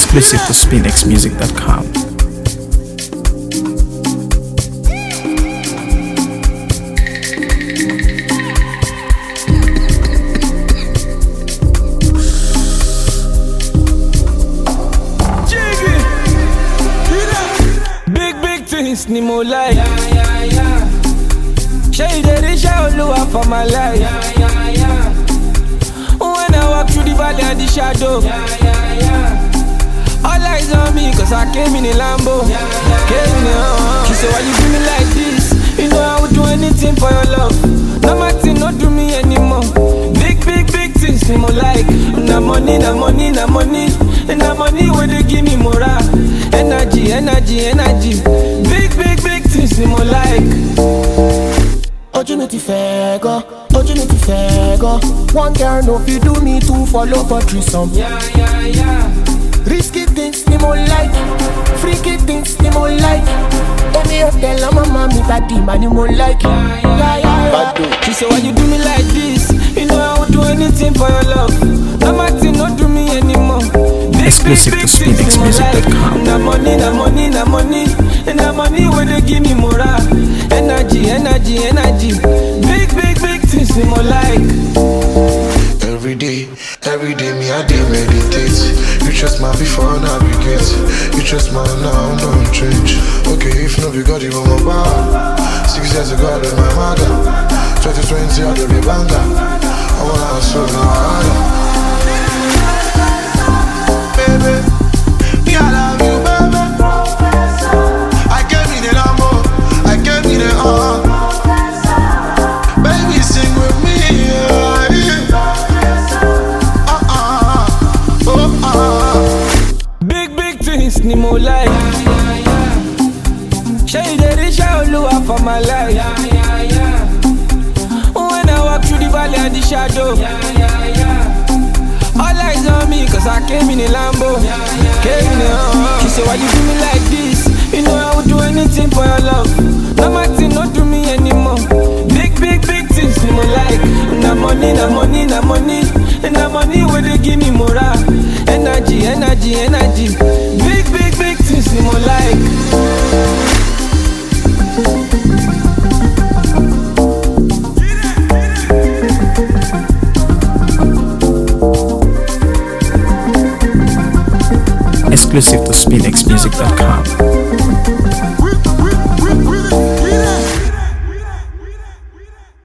Exclusive to SpinXmusic.com. Ni mo like, Shay dey reach out for my life. When I walk through the valley and the shadow, all eyes on me 'cause I came in a Lambo. She said, why you do me like this? You know I would do anything for your love. No matter, not do me anymore. Big things ni mo like. Na money, na money, na money. And na money where they give me morale. Energy. Big things ni mo like. Ojú mi ti fẹ́ gan, ojú mi ti fẹ́ gan. One girl no fit do me two follow for threesome. Risky things ni mo like, freaky things ni mo like. Emi o tell her mama mi body man ni mo like. She say why you do me like this? You know I would do anything for your love. No matter, not do me anymore. Exclusive to SpinXmusic.com. Na money. And na money where they give me morale. Energy. Big things ni mo like. Every day me I dey meditate. You trust my before now regret. You trust my now don't change. Okay, if no be God you my bar. 6 years ago I my mother. 2020 I do be banger. I wanna so harder. Baby, me I love you, baby. I gave me the Lambo, I gave me the baby sing with me, Big things ni mo like. Shay dey reach out for my life. When I walk through the valley and the shadow, all eyes on me 'cause I came in a Lambo. She said why you do me like this? You know I would do anything for your love. No matter, not do me anymore. Big things ni mo like. Na money. And na money where they give me morale. Energy. Big things ni mo like. Exclusive to SpinXmusic.com.